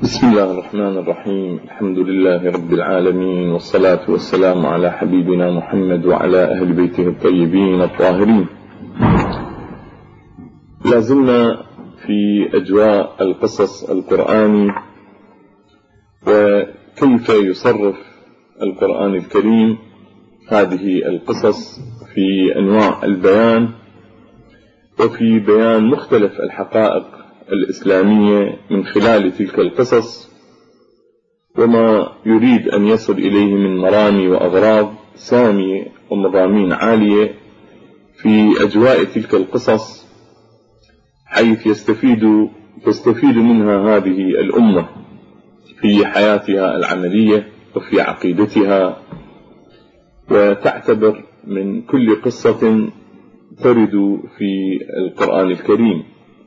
بسم الله الرحمن الرحيم. الحمد لله رب العالمين، والصلاة والسلام على حبيبنا محمد وعلى أهل بيته الطيبين الطاهرين. لازلنا في أجواء القصص القرآني، وكيف يصرف القرآن الكريم هذه القصص في أنواع البيان، وفي بيان مختلف الحقائق الإسلامية من خلال تلك القصص، وما يريد أن يصل إليه من مرامي وأغراض سامية ومضامين عالية في أجواء تلك القصص، حيث تستفيد منها هذه الأمة في حياتها العملية وفي عقيدتها، وتعتبر من كل قصة ترد في القرآن الكريم.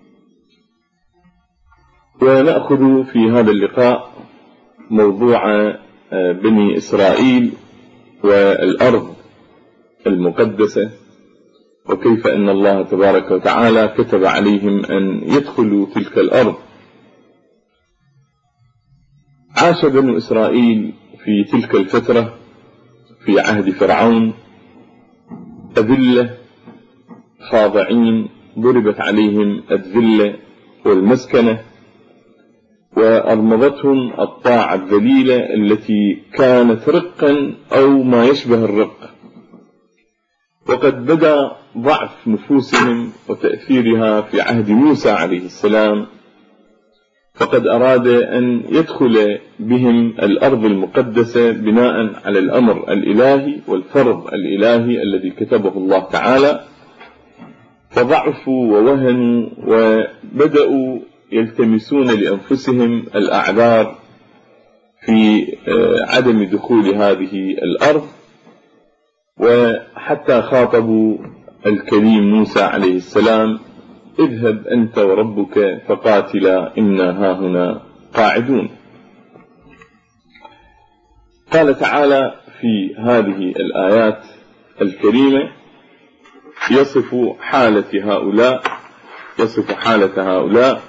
ونأخذ في هذا اللقاء موضوع بني إسرائيل والأرض المقدسة، وكيف أن الله تبارك وتعالى كتب عليهم أن يدخلوا تلك الأرض. عاش بنو إسرائيل في تلك الفترة في عهد فرعون أذلة خاضعين، ضربت عليهم الذلة والمسكنة، وأرمضتهم الطاعة الذليلة التي كانت رقا أو ما يشبه الرق. وقد بدأ ضعف نفوسهم وتأثيرها في عهد موسى عليه السلام، فقد أراد أن يدخل بهم الأرض المقدسة بناء على الأمر الإلهي والفرض الإلهي الذي كتبه الله تعالى، فضعفوا ووهنوا وبدأوا يلتمسون لأنفسهم الأعذار في عدم دخول هذه الأرض، وحتى خاطبوا الكريم موسى عليه السلام: اذهب أنت وربك فقاتلا إنا هاهنا قاعدون. قال تعالى في هذه الآيات الكريمة يصف حالة هؤلاء.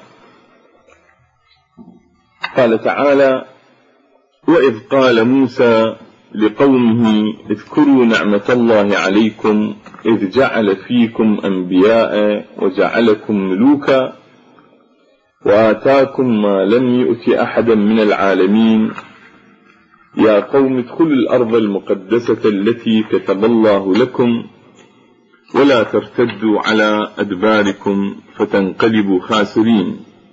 قال تعالى: وإذ قال موسى لقومه اذكروا نعمة الله عليكم إذ جعل فيكم أنبياء وجعلكم ملوكا وآتاكم ما لم يؤت أحدا من العالمين يا قوم ادخلوا الأرض المقدسة التي كتب الله لكم ولا ترتدوا على أدباركم فتنقلبوا خاسرين.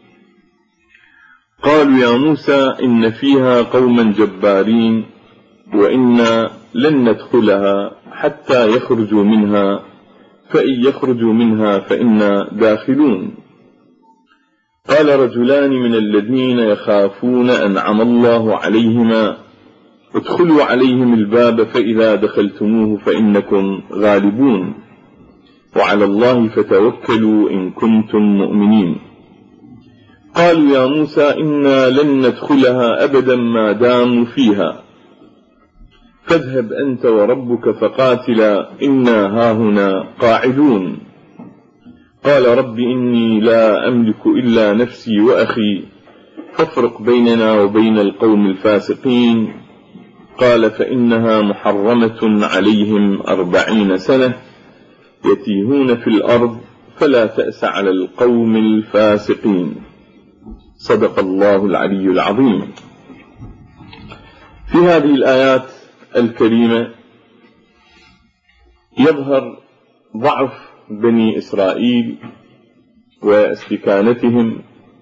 قالوا يا موسى إن فيها قوما جبارين وإنا لن ندخلها حتى يخرجوا منها فإن يخرجوا منها فإنا داخلون. قال رجلان من الذين يخافون أنعم الله عليهما ادخلوا عليهم الباب فإذا دخلتموه فإنكم غالبون وعلى الله فتوكلوا إن كنتم مؤمنين. قالوا يا موسى إنا لن ندخلها أبدا ما داموا فيها فاذهب أنت وربك فقاتلا إنا هاهنا قاعدون. قال رب إني لا أملك إلا نفسي وأخي فافرق بيننا وبين القوم الفاسقين. قال فإنها محرمة عليهم 40 سنة يتيهون في الأرض فلا تأس على القوم الفاسقين. صدق الله العلي العظيم. في هذه الآيات الكريمة يظهر ضعف بني إسرائيل واستكانتهم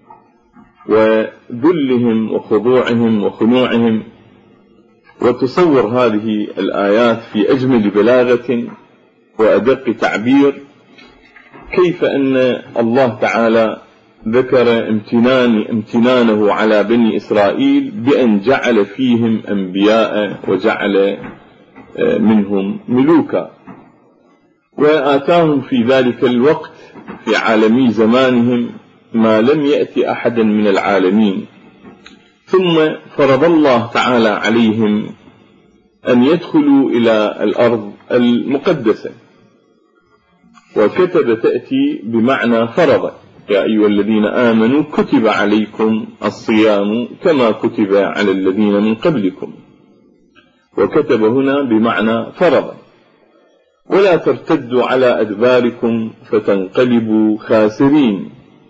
وذلهم وخضوعهم وخنوعهم. وتصور هذه الآيات في أجمل بلاغة وأدق تعبير كيف أن الله تعالى ذكر امتنانه على بني إسرائيل بأن جعل فيهم أنبياء وجعل منهم ملوكا، وآتاهم في ذلك الوقت في عالمي زمانهم ما لم يأتي أحدا من العالمين. ثم فرض الله تعالى عليهم أن يدخلوا إلى الأرض المقدسة، وكتب تأتي بمعنى فرض، يا أيها الذين آمنوا كتب عليكم الصيام كما كتب على الذين من قبلكم، وكتب هنا بمعنى فرض. ولا ترتدوا على أدباركم فتنقلبوا خاسرين.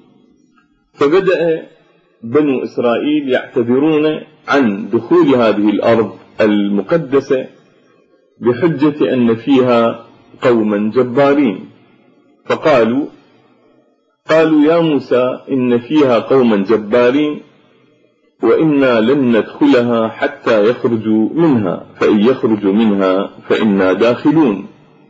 فبدأ بنو إسرائيل يعتذرون عن دخول هذه الأرض المقدسة بحجة أن فيها قوما جبارين، فقالوا يا موسى إن فيها قوما جبارين وإنا لن ندخلها حتى يخرجوا منها، فإن يخرجوا منها فإنا داخلون.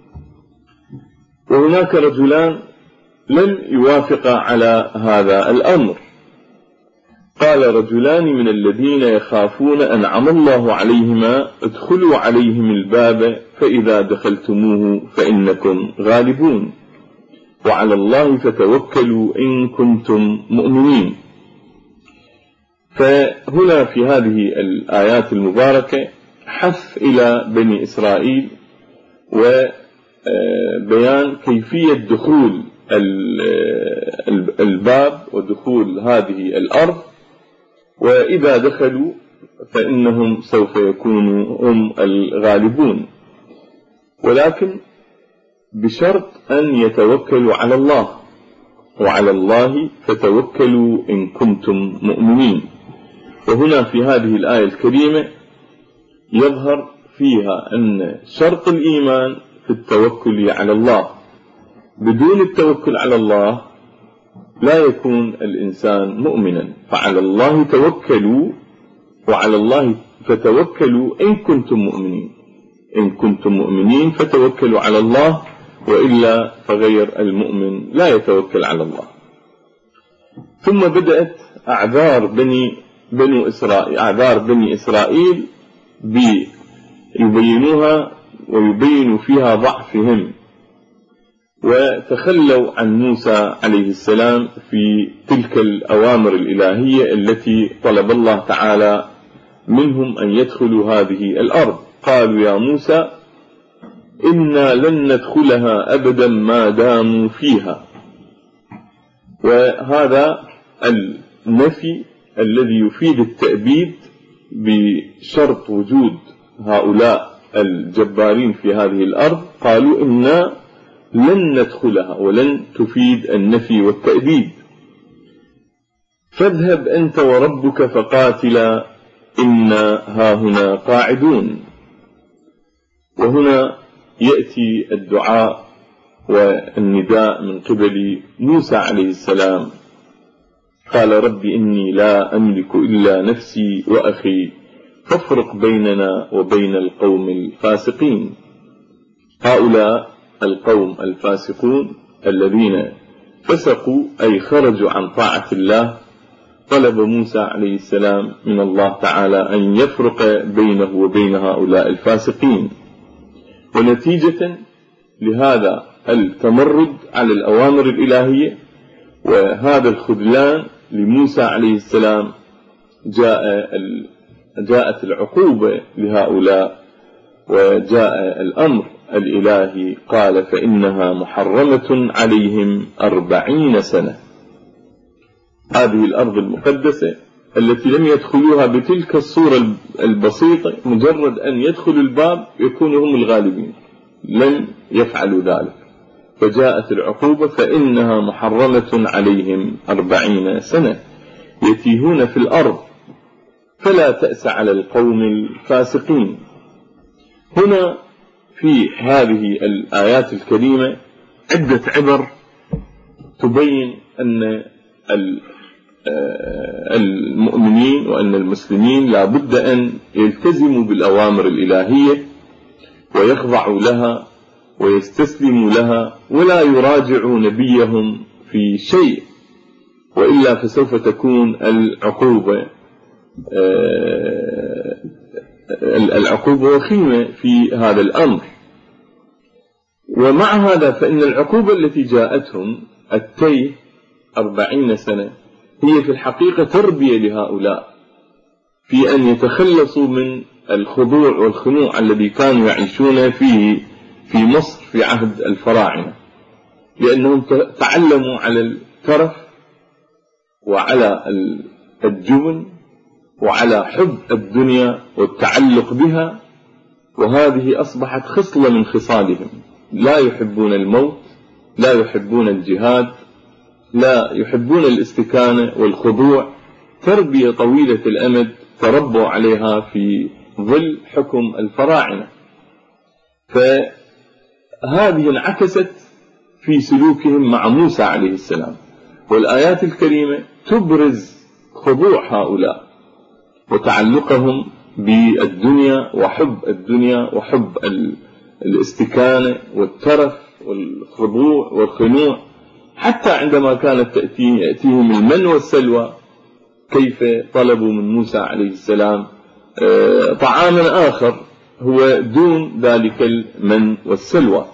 وهناك رجلان لم يوافقا على هذا الأمر. قال رجلان من الذين يخافون أنعم الله عليهما ادخلوا عليهم الباب فإذا دخلتموه فإنكم غالبون وعلى الله فتوكلوا إن كنتم مؤمنين. فهنا في هذه الآيات المباركة حث إلى بني إسرائيل وبيان كيفية دخول الباب ودخول هذه الأرض، وإذا دخلوا فإنهم سوف يكونوا هم الغالبون، ولكن بشرط أن يتوكلوا على الله، وعلى الله فتوكلوا إن كنتم مؤمنين. وهنا في هذه الآية الكريمة يظهر فيها أن شرط الإيمان في التوكل على الله. بدون التوكل على الله لا يكون الإنسان مؤمنا. فعلى الله توكلوا وعلى الله فتوكلوا إن كنتم مؤمنين. إن كنتم مؤمنين فتوكلوا على الله، وإلا فغير المؤمن لا يتوكل على الله. ثم بدأت أعذار بني إسرائيل يبينوها ويبينوا فيها ضعفهم، وتخلوا عن موسى عليه السلام في تلك الأوامر الإلهية التي طلب الله تعالى منهم أن يدخلوا هذه الأرض. قالوا يا موسى إنا لن ندخلها أبدا ما داموا فيها. وهذا النفي الذي يفيد التأبيد بشرط وجود هؤلاء الجبارين في هذه الأرض. قالوا إنا لن ندخلها، ولن تفيد النفي والتأبيد. فاذهب أنت وربك فقاتلا إنا هاهنا قاعدون. وهنا يأتي الدعاء والنداء من قبل موسى عليه السلام. قال رب إني لا أملك إلا نفسي وأخي فافرق بيننا وبين القوم الفاسقين. هؤلاء القوم الفاسقون الذين فسقوا أي خرجوا عن طاعة الله، طلب موسى عليه السلام من الله تعالى أن يفرق بينه وبين هؤلاء الفاسقين. ونتيجة لهذا التمرد على الأوامر الإلهية وهذا الخذلان لموسى عليه السلام جاءت العقوبة لهؤلاء، وجاء الأمر الإلهي قال فإنها محرمة عليهم 40 سنة. هذه الأرض المقدسة التي لم يدخلوها بتلك الصورة البسيطة، مجرد أن يدخلوا الباب يكونوا هم الغالبين، لن يفعلوا ذلك. فجاءت العقوبة فإنها محرمة عليهم 40 سنة يتيهون في الأرض فلا تأس على القوم الفاسقين. هنا في هذه الآيات الكريمة عدة عبر تبين أن المؤمنين وأن المسلمين لا بد أن يلتزموا بالأوامر الإلهية ويخضعوا لها ويستسلموا لها، ولا يراجعوا نبيهم في شيء، وإلا فسوف تكون العقوبة وخيمة في هذا الأمر. ومع هذا فإن العقوبة التي جاءتهم التيه 40 سنة هي في الحقيقة تربية لهؤلاء في أن يتخلصوا من الخضوع والخنوع الذي كانوا يعيشون فيه في مصر في عهد الفراعنة، لأنهم تعلموا على الترف وعلى الجبن وعلى حب الدنيا والتعلق بها، وهذه أصبحت خصلة من خصالهم. لا يحبون الموت، لا يحبون الجهاد، لا يحبون الاستكانة والخضوع. تربية طويلة الأمد تربوا عليها في ظل حكم الفراعنة، فهذه انعكست في سلوكهم مع موسى عليه السلام. والآيات الكريمة تبرز خضوع هؤلاء وتعلقهم بالدنيا وحب الدنيا وحب الاستكانة والترف والخضوع والخنوع، حتى عندما كانت يأتيهم المن والسلوى كيف طلبوا من موسى عليه السلام طعاما آخر هو دون ذلك المن والسلوى.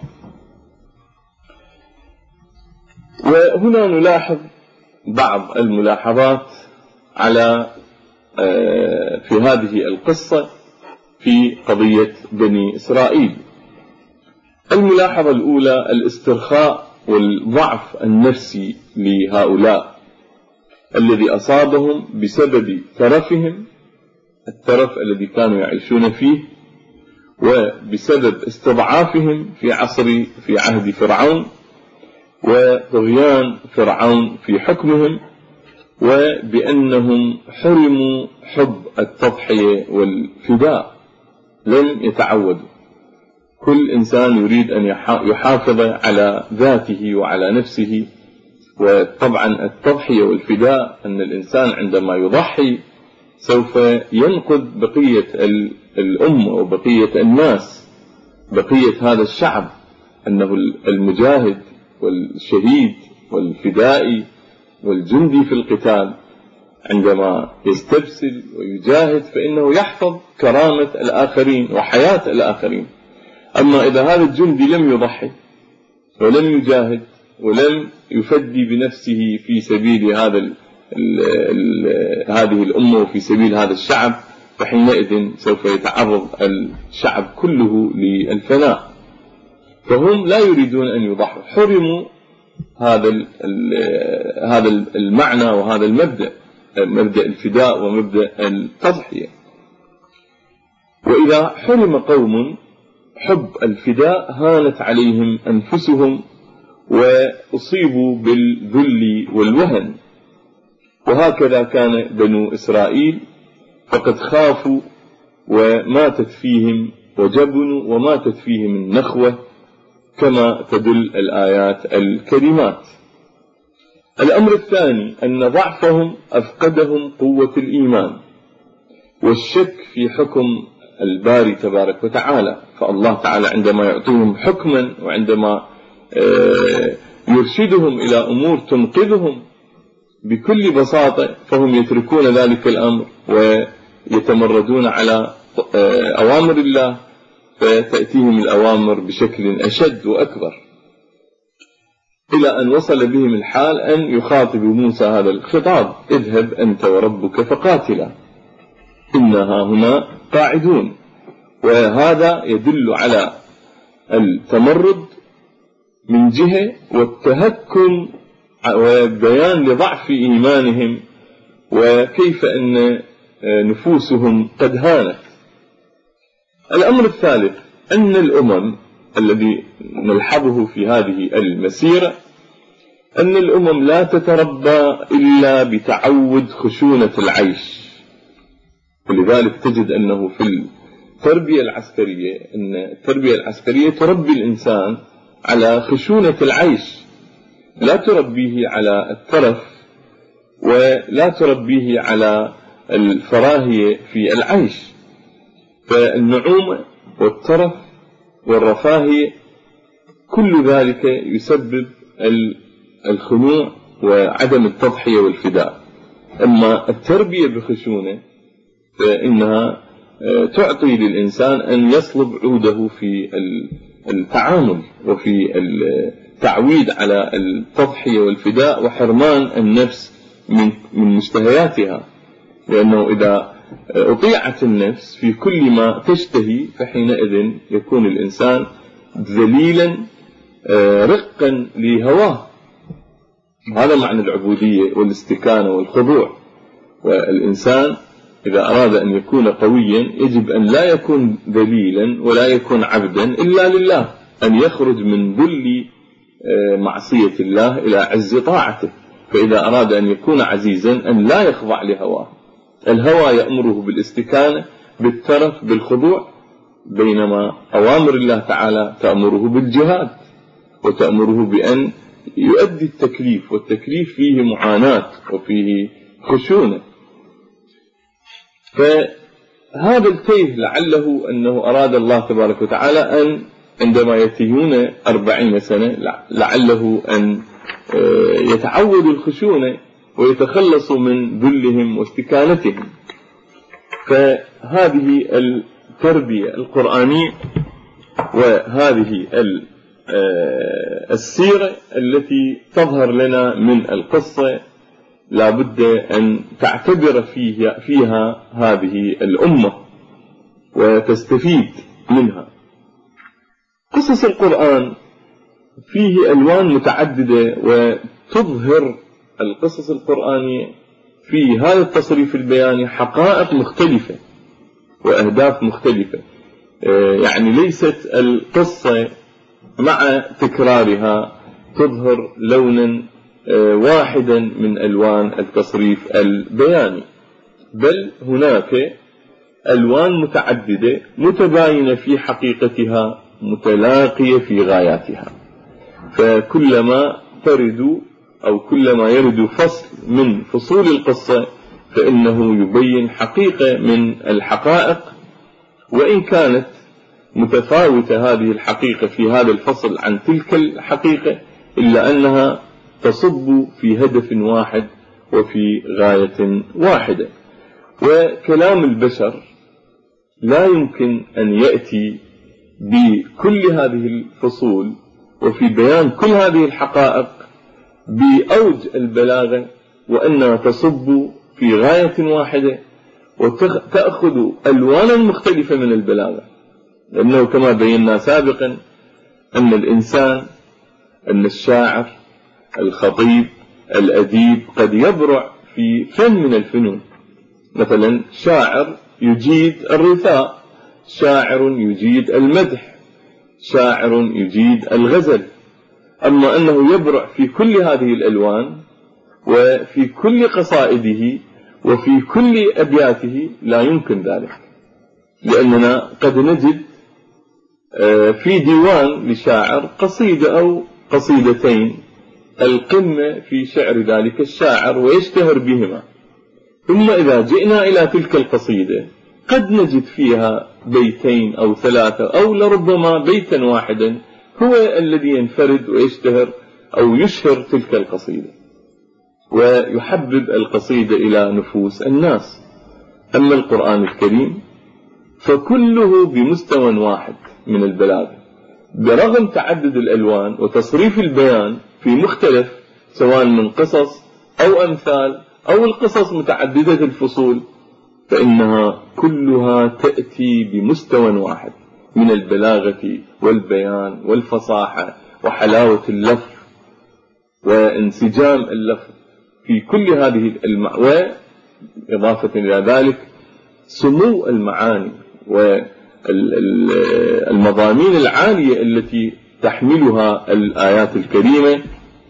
وهنا نلاحظ بعض الملاحظات على في هذه القصة في قضية بني إسرائيل. الملاحظة الأولى الاسترخاء والضعف النفسي لهؤلاء الذي أصابهم بسبب ترفهم، الترف الذي كانوا يعيشون فيه، وبسبب استضعافهم في عهد فرعون وطغيان فرعون في حكمهم، وبأنهم حرموا حب التضحية والفداء، لم يتعودوا. كل إنسان يريد أن يحافظ على ذاته وعلى نفسه، وطبعا التضحية والفداء أن الإنسان عندما يضحي سوف ينقذ بقية الأمة وبقية الناس، بقية هذا الشعب، أنه المجاهد والشهيد والفدائي والجندي في القتال عندما يستبسل ويجاهد فإنه يحفظ كرامة الآخرين وحياة الآخرين. أما إذا هذا الجندي لم يضحي ولم يجاهد ولم يفدي بنفسه في سبيل هذه الأمة وفي سبيل هذا الشعب، فحينئذ سوف يتعرض الشعب كله للفناء. فهم لا يريدون أن يضحوا، حرموا هذا المعنى وهذا المبدأ، مبدأ الفداء ومبدأ التضحية. وإذا حرم قوم حب الفداء هانت عليهم أنفسهم وأصيبوا بالذل والوهن. وهكذا كان بنو إسرائيل، فقد خافوا وماتت فيهم وجبنوا وماتت فيهم النخوة كما تدل الآيات الكريمات. الأمر الثاني أن ضعفهم أفقدهم قوة الإيمان والشك في حكم الباري تبارك وتعالى. فالله تعالى عندما يعطيهم حكما وعندما يرشدهم إلى أمور تنقذهم بكل بساطة فهم يتركون ذلك الأمر ويتمردون على أوامر الله، فتأتيهم الأوامر بشكل أشد وأكبر، إلى أن وصل بهم الحال أن يخاطب موسى هذا الخطاب: اذهب أنت وربك فقاتلا إنها هنا قاعدون. وهذا يدل على التمرد من جهة والتهكم وبيان لضعف إيمانهم وكيف أن نفوسهم قد هانت. الأمر الثالث أن الأمم الذي نلحظه في هذه المسيرة أن الأمم لا تتربى إلا بتعود خشونة العيش. ولذلك تجد أنه في التربية العسكرية أن التربية العسكرية تربي الإنسان على خشونة العيش، لا تربيه على الترف ولا تربيه على الفراهية في العيش. فالنعومة والترف والرفاهية كل ذلك يسبب الخنوع وعدم التضحية والفداء. أما التربية بخشونة فإنها تعطي للإنسان أن يصلب عوده في التعامل وفي التعويد على التضحية والفداء وحرمان النفس من مشتهياتها، لأنه إذا أطيعت النفس في كل ما تشتهي فحينئذ يكون الإنسان ذليلا رقا لهواه. هذا معنى العبودية والاستكانة والخضوع. والإنسان إذا أراد أن يكون قويا يجب أن لا يكون ذليلا ولا يكون عبدا إلا لله، أن يخرج من ذل معصية الله إلى عز طاعته. فإذا أراد أن يكون عزيزا أن لا يخضع لهواه. الهوى يأمره بالاستكانة بالترف بالخضوع، بينما أوامر الله تعالى تأمره بالجهاد وتأمره بأن يؤدي التكليف، والتكليف فيه معاناة وفيه خشونة. فهذا التيه لعله أنه أراد الله تبارك وتعالى أن عندما يتيهون 40 سنة لعله أن يتعودوا الخشونة ويتخلصوا من ذلهم واستكانتهم. فهذه التربية القرآنية وهذه السيرة التي تظهر لنا من القصة لا بد أن تعتبر فيها هذه الأمة وتستفيد منها. قصص القرآن فيه ألوان متعددة، وتظهر القصص القرآنية في هذا التصريف البياني حقائق مختلفة وأهداف مختلفة. يعني ليست القصة مع تكرارها تظهر لونا واحدا من ألوان التصريف البياني، بل هناك ألوان متعددة متباينة في حقيقتها متلاقية في غاياتها. فكلما ترد أو كلما يرد فصل من فصول القصة فإنه يبين حقيقة من الحقائق، وإن كانت متفاوتة هذه الحقيقة في هذا الفصل عن تلك الحقيقة إلا أنها تصب في هدف واحد وفي غاية واحدة. وكلام البشر لا يمكن أن يأتي بكل هذه الفصول وفي بيان كل هذه الحقائق بأوج البلاغة وأنها تصب في غاية واحدة وتأخذ ألوانا مختلفة من البلاغة. لأنه كما بينا سابقا أن الإنسان، أن الشاعر، الخطيب، الأديب قد يبرع في فن من الفنون. مثلا شاعر يجيد الرثاء، شاعر يجيد المدح، شاعر يجيد الغزل. أما أنه يبرع في كل هذه الألوان وفي كل قصائده وفي كل أبياته لا يمكن ذلك، لأننا قد نجد في ديوان لشاعر قصيدة أو قصيدتين القمة في شعر ذلك الشاعر ويشتهر بهما، ثم إذا جئنا إلى تلك القصيدة قد نجد فيها بيتين أو 3 أو لربما بيتا واحدا هو الذي ينفرد ويشتهر أو يشهر تلك القصيدة ويحبب القصيدة إلى نفوس الناس. أما القرآن الكريم فكله بمستوى واحد من البلاغة، برغم تعدد الألوان وتصريف البيان في مختلف سواء من قصص أو أمثال أو القصص متعددة الفصول، فإنها كلها تأتي بمستوى واحد من البلاغة والبيان والفصاحة وحلاوة اللفظ وانسجام اللفظ في كل هذه وإضافة إلى ذلك سمو المعاني والمضامين العالية التي تحملها الآيات الكريمة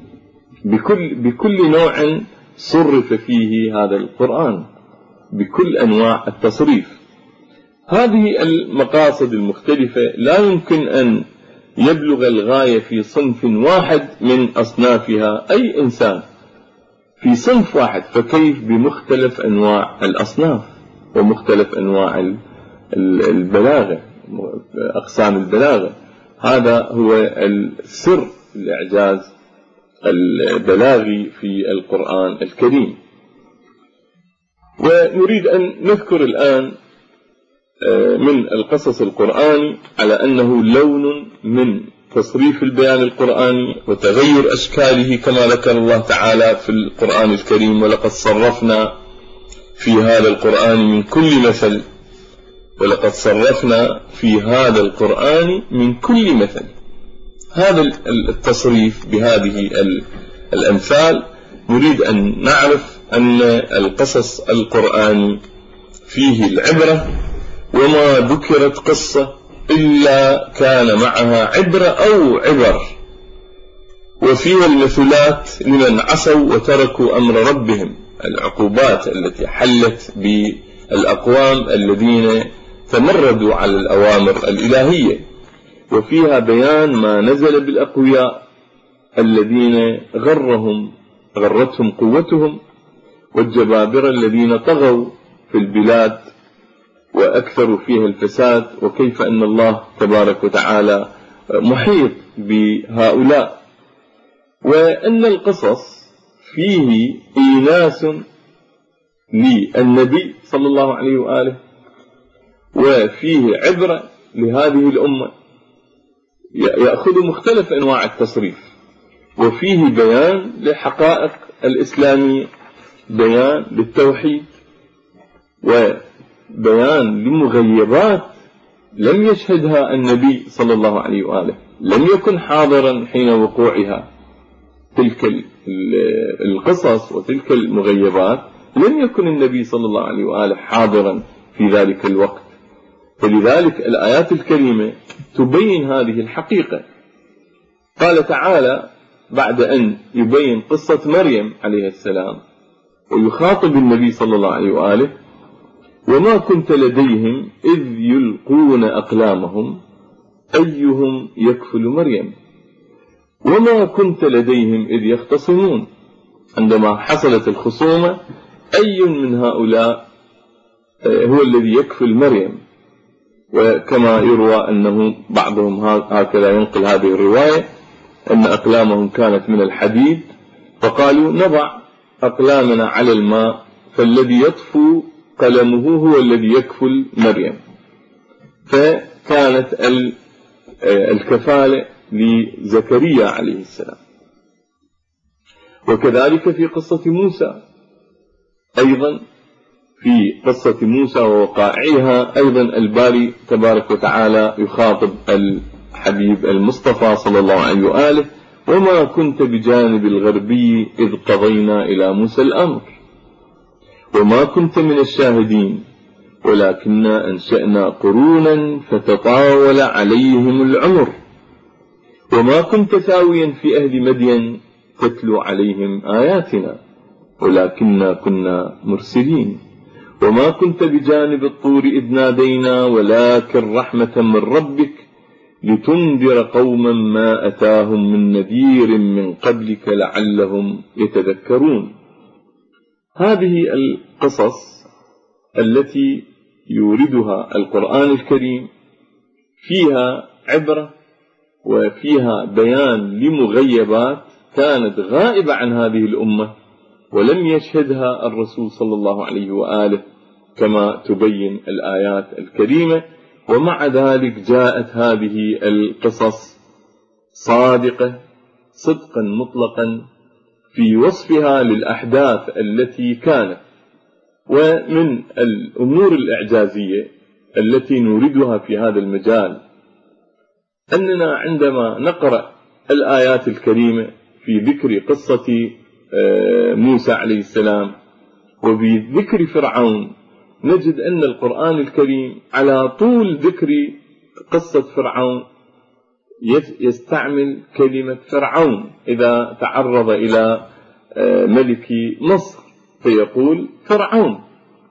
بكل نوع صرف فيه هذا القرآن بكل أنواع التصريف. هذه المقاصد المختلفة لا يمكن أن يبلغ الغاية في صنف واحد من أصنافها أي إنسان في صنف واحد، فكيف بمختلف أنواع الأصناف ومختلف أنواع البلاغة أقسام البلاغة. هذا هو السر الإعجاز البلاغي في القرآن الكريم. ونريد أن نذكر الآن من القصص القرآني على أنه لون من تصريف البيان القرآني وتغير أشكاله كما ذكر الله تعالى في القرآن الكريم: ولقد صرفنا في هذا القرآن من كل مثل، ولقد صرفنا في هذا القرآن من كل مثل. هذا التصريف بهذه الأمثال نريد أن نعرف أن القصص القرآني فيه العبرة، وما ذكرت قصة إلا كان معها عبرة أو عبر، وفيها المثلات لمن عصوا وتركوا أمر ربهم، العقوبات التي حلت بالأقوام الذين تمردوا على الأوامر الإلهية، وفيها بيان ما نزل بالأقوياء الذين غرتهم قوتهم، والجبابرة الذين طغوا في البلاد وأكثروا فيها الفساد، وكيف أن الله تبارك وتعالى محيط بهؤلاء، وأن القصص فيه إيناس للنبي صلى الله عليه وآله، وفيه عبرة لهذه الأمة، يأخذ مختلف أنواع التصريف، وفيه بيان لحقائق الإسلامية، بيان للتوحيد، وبيان لمغيبات لم يشهدها النبي صلى الله عليه وآله، لم يكن حاضرا حين وقوعها تلك القصص وتلك المغيبات، لم يكن النبي صلى الله عليه وآله حاضرا في ذلك الوقت. فلذلك الآيات الكريمة تبين هذه الحقيقة. قال تعالى بعد أن يبين قصة مريم عليه السلام ويخاطب النبي صلى الله عليه وآله: وما كنت لديهم إذ يلقون أقلامهم أيهم يكفل مريم وما كنت لديهم إذ يختصمون. عندما حصلت الخصومة أي من هؤلاء هو الذي يكفل مريم؟ وكما يروى أنه بعضهم هكذا ينقل هذه الرواية أن أقلامهم كانت من الحديد، فقالوا نضع أقلامنا على الماء فالذي يطفو قلمه هو الذي يكفل مريم. فكانت الكفالة لزكريا عليه السلام. وكذلك في قصة موسى أيضا، في قصة موسى ووقائعها أيضا الباري تبارك وتعالى يخاطب الحبيب المصطفى صلى الله عليه وآله: وما كنت بجانب الغربي إذ قضينا إلى موسى الأمر وما كنت من الشاهدين ولكننا أنشأنا قرونا فتطاول عليهم العمر وما كنت ثاويا في أهل مدين تتلو عليهم آياتنا ولكننا كنا مرسلين وما كنت بجانب الطور إذ نادينا ولكن رحمة من ربك لتنذر قوما ما أتاهم من نذير من قبلك لعلهم يتذكرون. هذه القصص التي يوردها القرآن الكريم فيها عبرة وفيها بيان لمغيبات كانت غائبة عن هذه الأمة ولم يشهدها الرسول صلى الله عليه وآله كما تبين الآيات الكريمة. ومع ذلك جاءت هذه القصص صادقة صدقا مطلقا في وصفها للأحداث التي كانت. ومن الأمور الإعجازية التي نوردها في هذا المجال أننا عندما نقرأ الآيات الكريمة في ذكر قصة موسى عليه السلام وبذكر فرعون نجد أن القرآن الكريم على طول ذكر قصة فرعون يستعمل كلمة فرعون إذا تعرض إلى ملك مصر فيقول فرعون.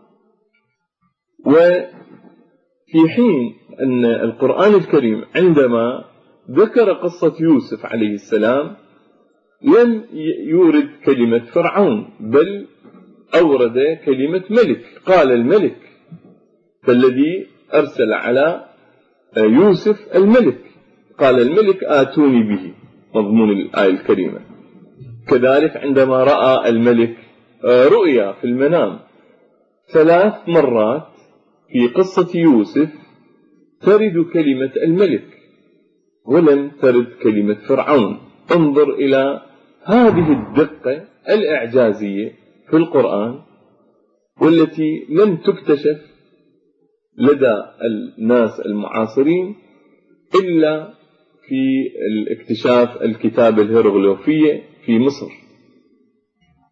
وفي حين أن القرآن الكريم عندما ذكر قصة يوسف عليه السلام لم يورد كلمة فرعون بل أورد كلمة ملك، قال الملك، فالذي أرسل على يوسف الملك، قال الملك آتوني به، مضمون الآية الكريمة. كذلك عندما رأى الملك رؤيا في المنام 3 مرات في قصة يوسف ترد كلمة الملك ولم ترد كلمة فرعون. انظر إلى هذه الدقة الإعجازية في القرآن والتي لم تكتشف لدى الناس المعاصرين إلا في الاكتشاف الكتابة الهيروغليفية في مصر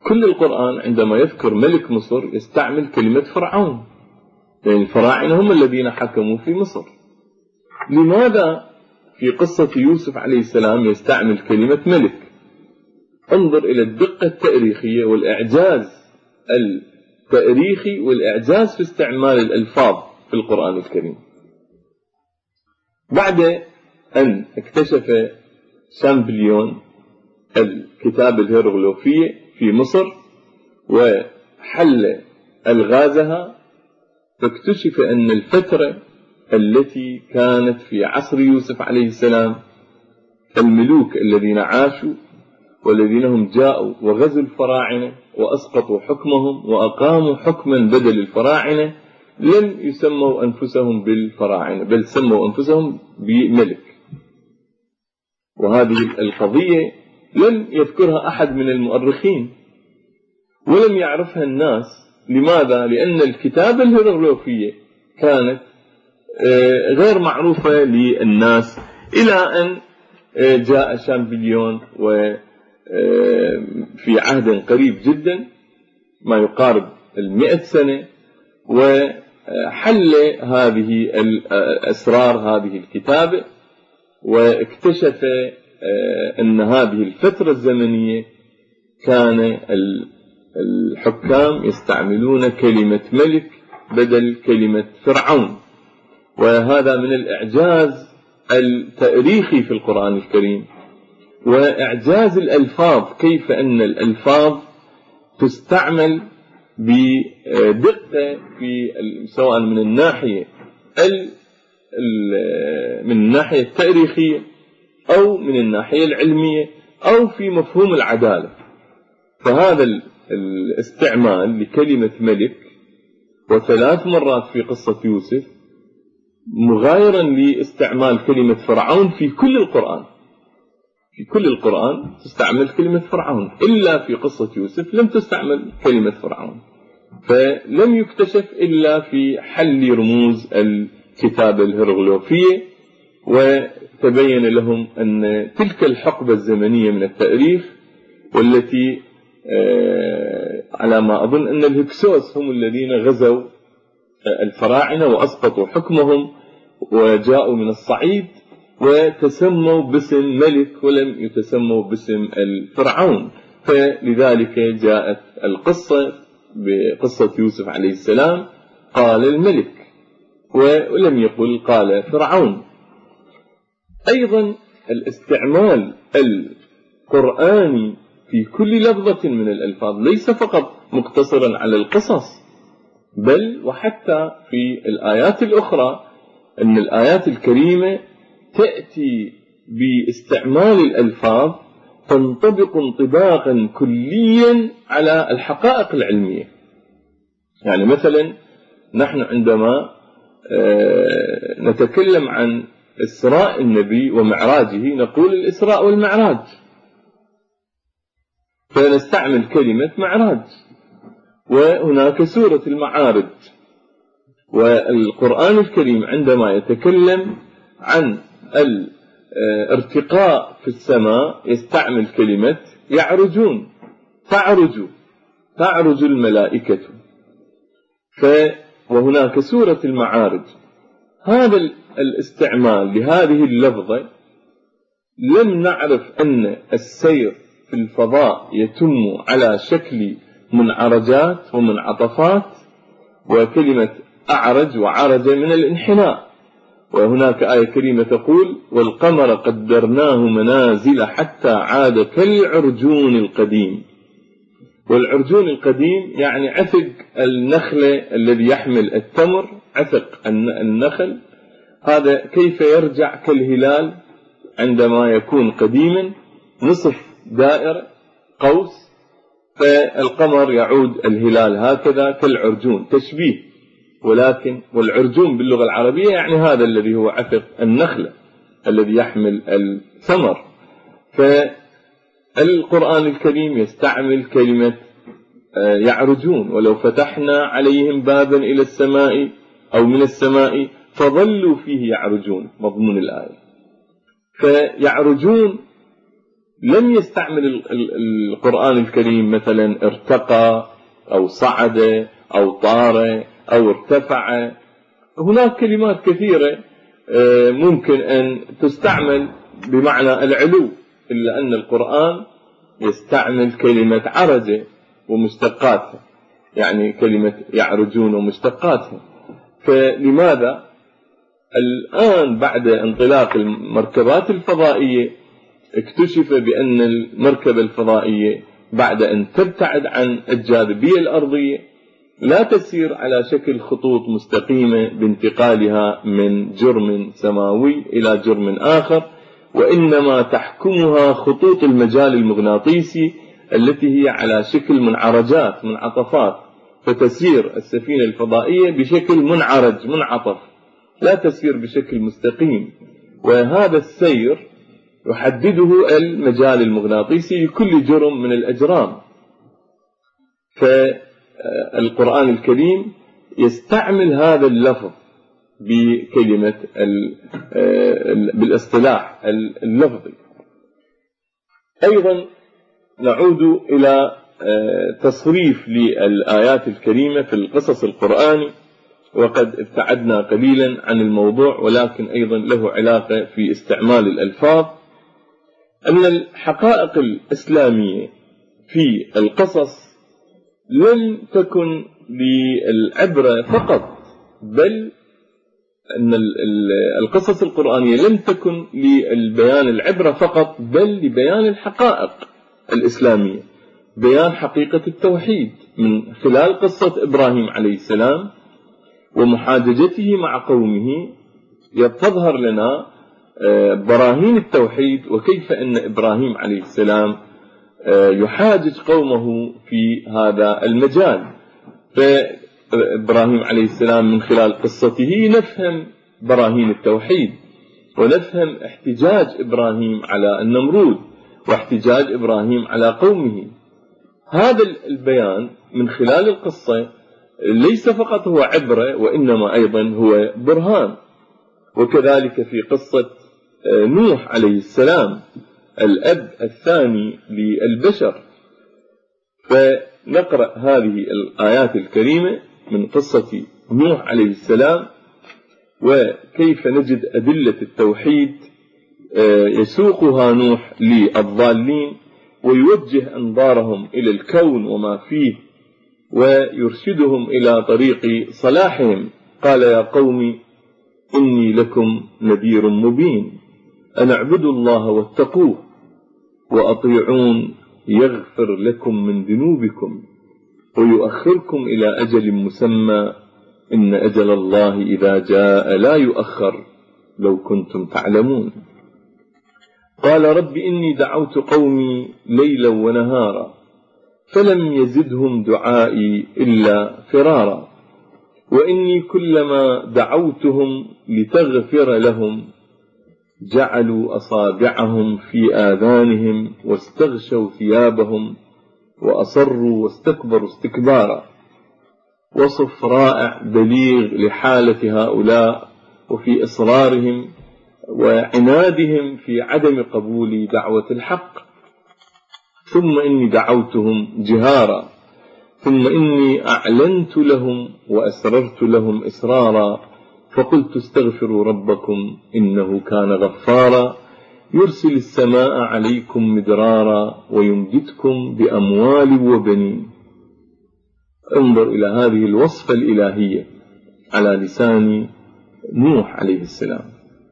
كل القرآن عندما يذكر ملك مصر يستعمل كلمة فرعون، يعني الفراعنة هم الذين حكموا في مصر. لماذا في قصة يوسف عليه السلام يستعمل كلمة ملك؟ انظر إلى الدقة التاريخية والإعجاز التاريخي والإعجاز في استعمال الألفاظ في القرآن الكريم. بعد أن اكتشف شامبليون الكتاب الهيروغليفية في مصر وحل ألغازها، فاكتشف أن الفترة التي كانت في عصر يوسف عليه السلام الملوك الذين عاشوا والذين هم جاءوا وغزوا الفراعنة وأسقطوا حكمهم وأقاموا حكما بدل الفراعنة لم يسموا أنفسهم بالفراعنة، بل سموا أنفسهم بملك. وهذه القضية لم يذكرها أحد من المؤرخين ولم يعرفها الناس. لماذا؟ لأن الكتابة الهيروغليفية كانت غير معروفة للناس إلى أن جاء شامبليون وفي عهد قريب جدا ما يقارب 100 سنة وحل هذه الأسرار هذه الكتابة، واكتشف أن هذه الفترة الزمنية كان الحكام يستعملون كلمة ملك بدل كلمة فرعون. وهذا من الإعجاز التاريخي في القرآن الكريم وإعجاز الألفاظ، كيف أن الألفاظ تستعمل بدقة في سواء من الناحية التاريخية أو من الناحية العلمية أو في مفهوم العدالة. فهذا الاستعمال لكلمة ملك وثلاث مرات في قصة يوسف مغايرا لاستعمال كلمة فرعون في كل القرآن. في كل القرآن تستعمل كلمة فرعون، إلا في قصة يوسف لم تستعمل كلمة فرعون. فلم يكتشف إلا في حل رموز الكتابة الهيروغليفية، وتبين لهم أن تلك الحقبة الزمنية من التاريخ والتي على ما أظن أن الهكسوس هم الذين غزوا الفراعنة وأسقطوا حكمهم وجاءوا من الصعيد وتسموا باسم ملك ولم يتسموا باسم الفرعون. فلذلك جاءت القصة بقصة يوسف عليه السلام قال الملك ولم يقل قال فرعون. أيضا الاستعمال القرآني في كل لفظة من الألفاظ ليس فقط مقتصرا على القصص، بل وحتى في الآيات الأخرى، أن الآيات الكريمة تأتي باستعمال الألفاظ تنطبق انطباقا كليا على الحقائق العلمية. يعني مثلا نحن عندما نتكلم عن إسراء النبي ومعراجه نقول الإسراء والمعراج، فنستعمل كلمة معراج. وهناك سورة المعارج. والقرآن الكريم عندما يتكلم عن الارتقاء في السماء يستعمل كلمة يعرجون، تعرج الملائكة. وهناك سورة المعارج. هذا الاستعمال لهذه اللفظة لم نعرف أن السير في الفضاء يتم على شكل منعرجات ومنعطفات، وكلمة أعرج وعرج من الانحناء. وهناك آية كريمة تقول والقمر قدرناه منازل حتى عاد كالعرجون القديم. والعرجون القديم يعني عثق النخلة الذي يحمل التمر، عثق النخل هذا كيف يرجع كالهلال عندما يكون قديما نصف دائرة قوس، فالقمر يعود الهلال هكذا كالعرجون، تشبيه. ولكن والعرجون باللغة العربية يعني هذا الذي هو عثق النخلة الذي يحمل الثمر. فالقرآن الكريم يستعمل كلمة يعرجون، ولو فتحنا عليهم بابا إلى السماء أو من السماء فظلوا فيه يعرجون، مضمون الآية. فيعرجون لم يستعمل القرآن الكريم مثلا ارتقى أو صعد أو طار أو ارتفع. هناك كلمات كثيرة ممكن أن تستعمل بمعنى العلو، إلا أن القرآن يستعمل كلمة عرج ومشتقاتها، يعني كلمة يعرجون ومشتقاتها. فلماذا الآن بعد انطلاق المركبات الفضائية اكتشف بأن المركبة الفضائية بعد أن تبتعد عن الجاذبية الأرضية لا تسير على شكل خطوط مستقيمة بانتقالها من جرم سماوي إلى جرم آخر، وإنما تحكمها خطوط المجال المغناطيسي التي هي على شكل منعرجات منعطفات، فتسير السفينة الفضائية بشكل منعرج منعطف، لا تسير بشكل مستقيم. وهذا السير يحدده المجال المغناطيسي لكل جرم من الأجرام. فالقرآن الكريم يستعمل هذا اللفظ بكلمة بالاصطلاح اللفظي. أيضا نعود إلى تصريف للآيات الكريمة في القصص القرآني، وقد ابتعدنا قليلا عن الموضوع ولكن أيضا له علاقة في استعمال الألفاظ. أن الحقائق الإسلامية في القصص لم تكن للعبرة فقط، بل أن القصص القرآنية لم تكن للبيان العبرة فقط، بل لبيان الحقائق الإسلامية، بيان حقيقة التوحيد من خلال قصة إبراهيم عليه السلام ومحاججته مع قومه. تظهر لنا براهين التوحيد وكيف أن إبراهيم عليه السلام يحاجج قومه في هذا المجال. فإبراهيم عليه السلام من خلال قصته نفهم براهين التوحيد، ونفهم احتجاج إبراهيم على النمرود واحتجاج إبراهيم على قومه. هذا البيان من خلال القصة ليس فقط هو عبرة، وإنما أيضا هو برهان. وكذلك في قصة نوح عليه السلام الأب الثاني للبشر، فنقرأ هذه الآيات الكريمة من قصة نوح عليه السلام، وكيف نجد أدلة التوحيد يسوقها نوح للضالين ويوجه أنظارهم إلى الكون وما فيه ويرشدهم إلى طريق صلاحهم. قال: يا قوم إني لكم نذير مبين، أن اعبدوا الله واتقوه وأطيعون يغفر لكم من ذنوبكم ويؤخركم إلى أجل مسمى، إن أجل الله إذا جاء لا يؤخر لو كنتم تعلمون. قال: رب إني دعوت قومي ليلا ونهارا فلم يزدهم دعائي إلا فرارا، وإني كلما دعوتهم لتغفر لهم جعلوا أصابعهم في آذانهم واستغشوا ثيابهم وأصروا واستكبروا استكبارا. وصف رائع بليغ لحالة هؤلاء وفي إصرارهم وعنادهم في عدم قبول دعوة الحق. ثم إني دعوتهم جهارا، ثم إني أعلنت لهم وأسررت لهم إسرارا، فقلت استغفروا ربكم إنه كان غفارا، يرسل السماء عليكم مدرارا ويمددكم بأموال وبنين. انظر إلى هذه الوصفة الإلهية على لسان نوح عليه السلام.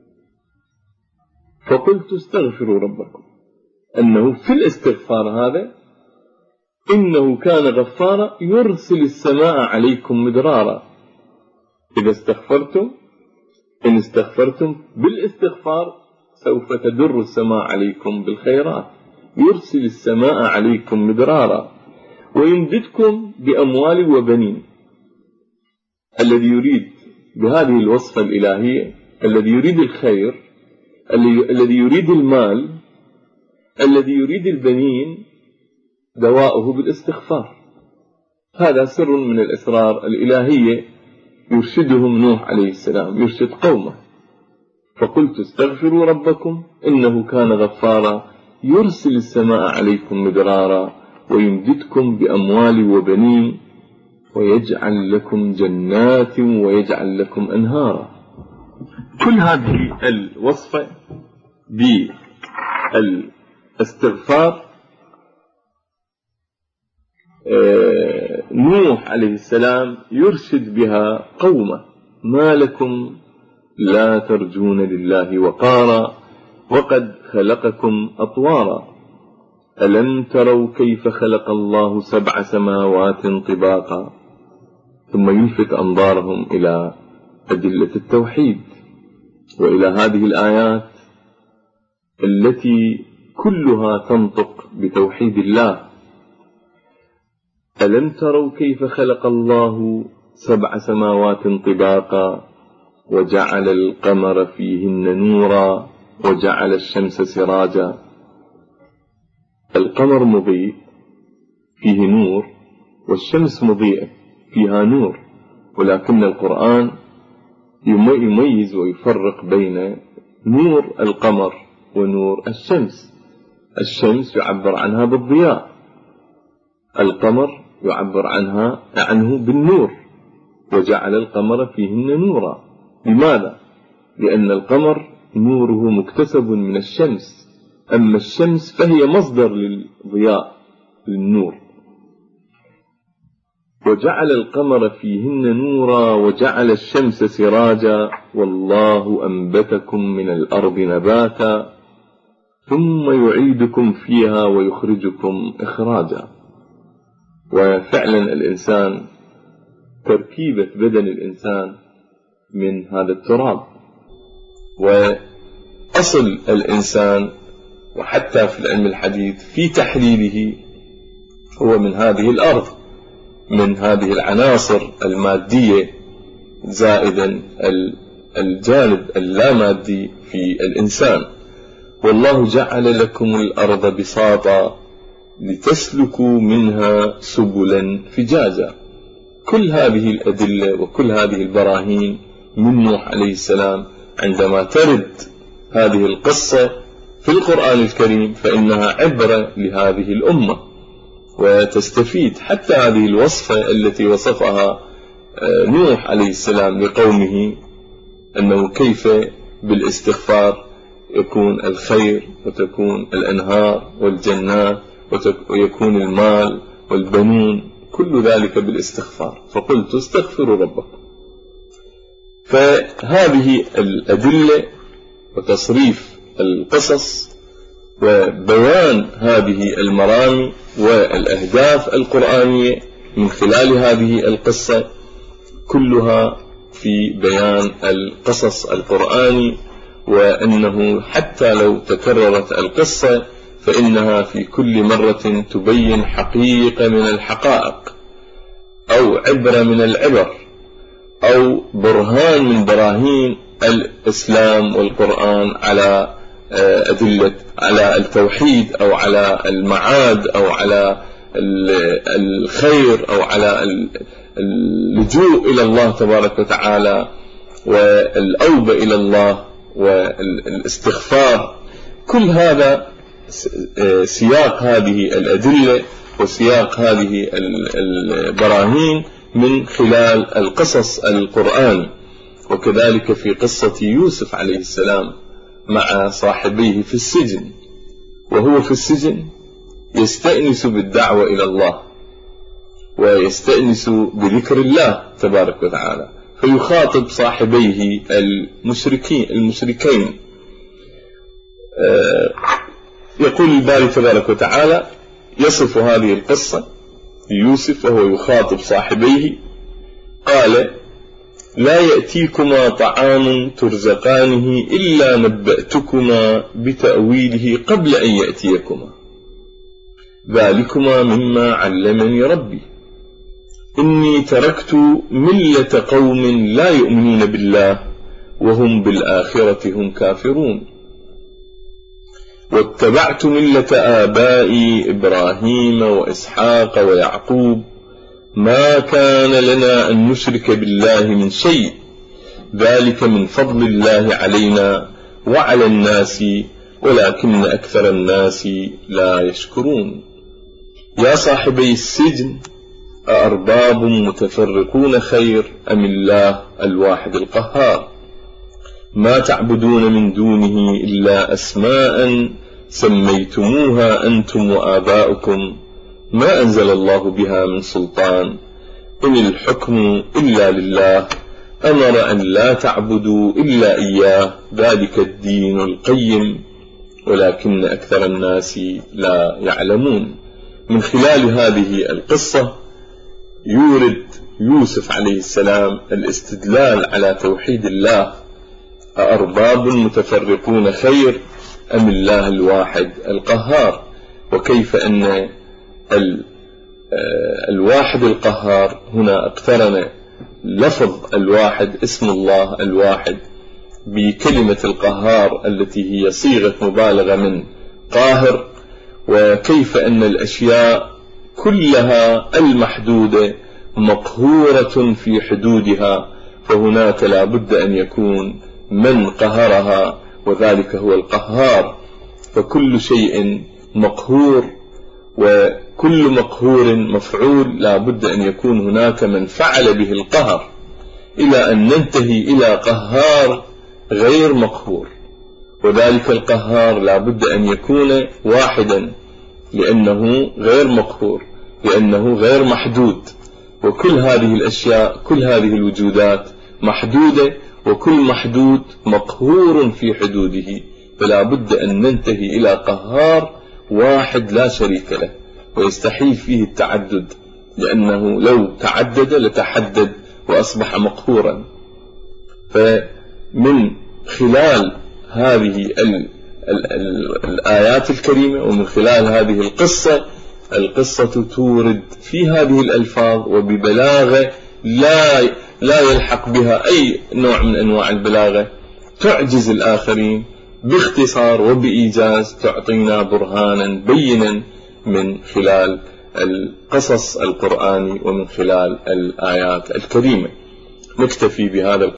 فقلت استغفروا ربكم، أنه في الاستغفار هذا إنه كان غفارا يرسل السماء عليكم مدرارا. إذا استغفرتم، إن استغفرتم بالاستغفار سوف تدر السماء عليكم بالخيرات، يرسل السماء عليكم مدرارا ويمددكم بأموال وبنين. الذي يريد بهذه الوصفة الإلهية، الذي يريد الخير، الذي يريد المال، الذي يريد البنين، دواؤه بالاستغفار. هذا سر من الأسرار الإلهية يرشدهم نوح عليه السلام، يرشد قومه. فقلت استغفروا ربكم إنه كان غفارا يرسل السماء عليكم مدرارا ويمددكم بأموال وبنين ويجعل لكم جنات ويجعل لكم أنهارا. كل هذه الوصفة بالاستغفار نوح عليه السلام يرشد بها قومه: ما لكم لا ترجون لله وقارا وقد خلقكم أطوارا ألم تروا كيف خلق الله 7 سماوات طباقا. ثم يلفت أنظارهم إلى أدلة التوحيد وإلى هذه الآيات التي كلها تنطق بتوحيد الله. ألم تروا كيف خلق الله 7 سماوات طباقا وجعل القمر فيهن نورا وجعل الشمس سراجا. القمر مضيء فيه نور والشمس مضيئة فيها نور، ولكن القرآن يميز ويفرق بين نور القمر ونور الشمس. الشمس يعبر عنها بالضياء، القمر يعبر عنه بالنور، وجعل القمر فيهن نورا. لماذا؟ لأن القمر نوره مكتسب من الشمس، أما الشمس فهي مصدر للضياء للنور. وجعل القمر فيهن نورا وجعل الشمس سراجا والله أنبتكم من الأرض نباتا ثم يعيدكم فيها ويخرجكم إخراجا. وفعلا الإنسان تركيبة بدن الإنسان من هذا التراب، وأصل الإنسان وحتى في العلم الحديث في تحليله هو من هذه الأرض، من هذه العناصر المادية زائدا الجانب اللامادي في الإنسان. والله جعل لكم الأرض بساطا لتسلكوا منها سبلا فجاجا. كل هذه الأدلة وكل هذه البراهين من نوح عليه السلام عندما ترد هذه القصة في القرآن الكريم فإنها عبرة لهذه الأمة، وتستفيد حتى هذه الوصفة التي وصفها نوح عليه السلام لقومه أنه كيف بالاستغفار يكون الخير وتكون الأنهار والجنات ويكون المال والبنون، كل ذلك بالاستغفار. فقلت استغفروا ربكم. فهذه الأدلة وتصريف القصص وبيان هذه المرامي والأهداف القرآنية من خلال هذه القصة كلها في بيان القصص القرآني، وأنه حتى لو تكررت القصة فإنها في كل مرة تبين حقيقة من الحقائق أو عبرة من العبر أو برهان من براهين الإسلام والقرآن على أدلة على التوحيد أو على المعاد أو على الخير أو على اللجوء إلى الله تبارك وتعالى والأوبة إلى الله والاستغفار. كل هذا سياق هذه الأدلة وسياق هذه البراهين من خلال القصص القرآن. وكذلك في قصة يوسف عليه السلام مع صاحبيه في السجن، وهو في السجن يستأنس بالدعوة إلى الله ويستأنس بذكر الله تبارك وتعالى، فيخاطب صاحبيه المشركين. يقول الباري تبارك وتعالى يصف هذه القصة ليوسف وهو يخاطب صاحبيه، قال: لا يأتيكما طعام ترزقانه إلا نبأتكما بتأويله قبل أن يأتيكما، ذلكما مما علمني ربي، إني تركت ملة قوم لا يؤمنون بالله وهم بالآخرة هم كافرون، واتبعت ملة آبائي إبراهيم وإسحاق ويعقوب، ما كان لنا أن نشرك بالله من شيء، ذلك من فضل الله علينا وعلى الناس ولكن أكثر الناس لا يشكرون. يا صاحبي السجن، أأرباب متفرقون خير أم الله الواحد القهار؟ ما تعبدون من دونه إلا أسماء سميتموها أنتم وآباؤكم ما أنزل الله بها من سلطان، إن الحكم إلا لله أمر أن لا تعبدوا إلا إياه، ذلك الدين القيم ولكن أكثر الناس لا يعلمون. من خلال هذه القصة يورد يوسف عليه السلام الاستدلال على توحيد الله. أأرباب متفرقون خير أم الله الواحد القهار؟ وكيف أن الواحد القهار هنا اقترن لفظ الواحد اسم الله الواحد بكلمة القهار التي هي صيغة مبالغة من قاهر، وكيف أن الأشياء كلها المحدودة مقهورة في حدودها، فهناك لا بد أن يكون من قهرها وذلك هو القهار. فكل شيء مقهور وكل مقهور مفعول لا بد أن يكون هناك من فعل به القهر، إلى أن ننتهي إلى قهار غير مقهور، وذلك القهار لا بد أن يكون واحدا لأنه غير مقهور، لأنه غير محدود. وكل هذه الأشياء كل هذه الوجودات محدودة، وكل محدود مقهور في حدوده، فلا بد أن ننتهي إلى قهار واحد لا شريك له ويستحيل فيه التعدد، لأنه لو تعدد لتحدد وأصبح مقهورا. فمن خلال هذه الآيات الكريمة ومن خلال هذه القصة تورد في هذه الألفاظ وببلاغة لا يلحق بها أي نوع من أنواع البلاغة، تعجز الآخرين باختصار وبإيجاز، تعطينا برهانا بينا من خلال القصص القرآني ومن خلال الآيات الكريمة. نكتفي بهذا